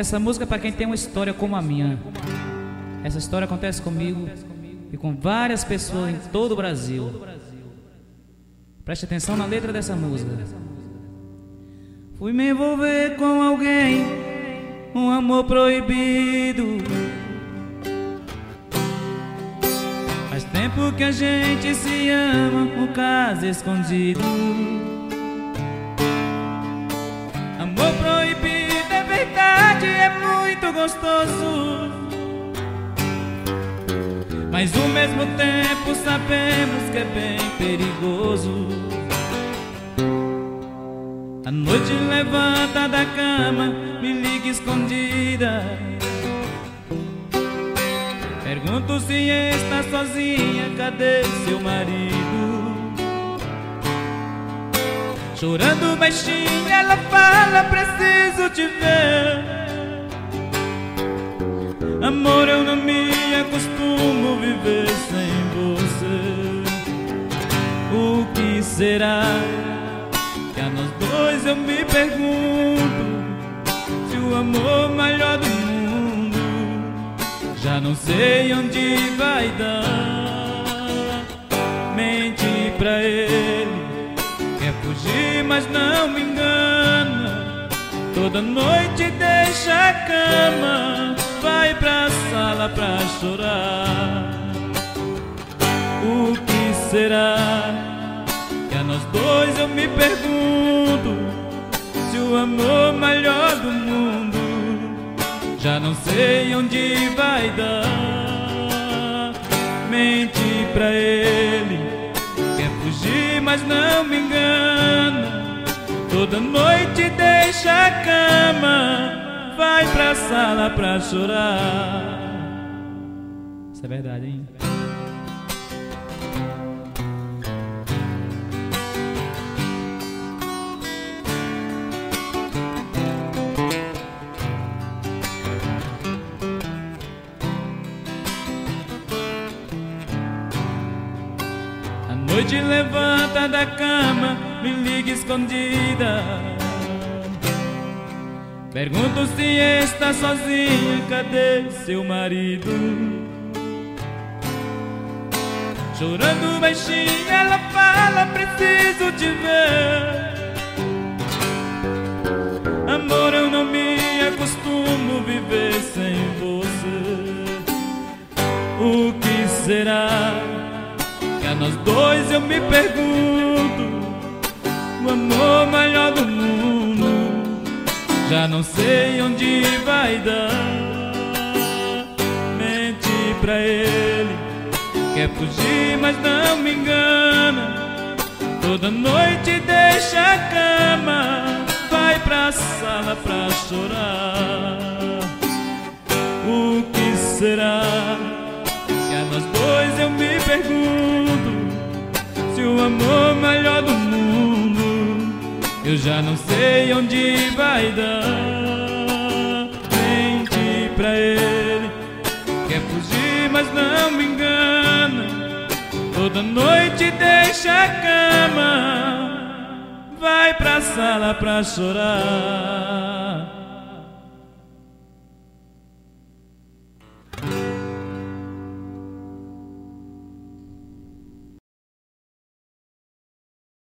Essa música é para quem tem uma história como a minha. Essa história acontece comigo e com várias pessoas em todo o Brasil. Preste atenção na letra dessa música. Fui me envolver com alguém, um amor proibido. Faz tempo que a gente se ama, um caso escondido. Amor proibido é verdade, é muito gostoso, mas ao mesmo tempo sabemos que é bem perigoso. A noite levanta da cama, me liga escondida. Pergunto se está sozinha, cadê seu marido? Chorando baixinho, ela fala, preciso te ver. Amor, eu não me acostumo viver sem você. O que será que a nós dois, eu me pergunto, se o amor maior do mundo já não sei onde vai dar. Menti pra ele, quer fugir mas não me engana. Toda noite deixa a cama, vai pra sala pra chorar. O que será que a nós dois, eu me pergunto, se o amor maior do mundo já não sei onde vai dar. Menti pra ele, quer fugir mas não me engana. Toda noite deixa a cama, vai pra sala pra chorar. Isso é verdade, hein? A noite levanta da cama, me liga escondida. Pergunto se está sozinha, cadê seu marido? Chorando baixinho, ela fala, preciso te ver. Amor, eu não me acostumo viver sem você. O que será que a nós dois, eu me pergunto, o amor maior do mundo já não sei onde vai dar. Menti pra ele, quer fugir mas não me engana. Toda noite deixa a cama, vai pra sala pra chorar. O que será que a nós dois, eu me pergunto, se o amor maior do mundo eu já não sei onde vai dar. Menti pra ele, quer fugir mas não me engana. Toda noite deixa a cama, vai pra sala pra chorar.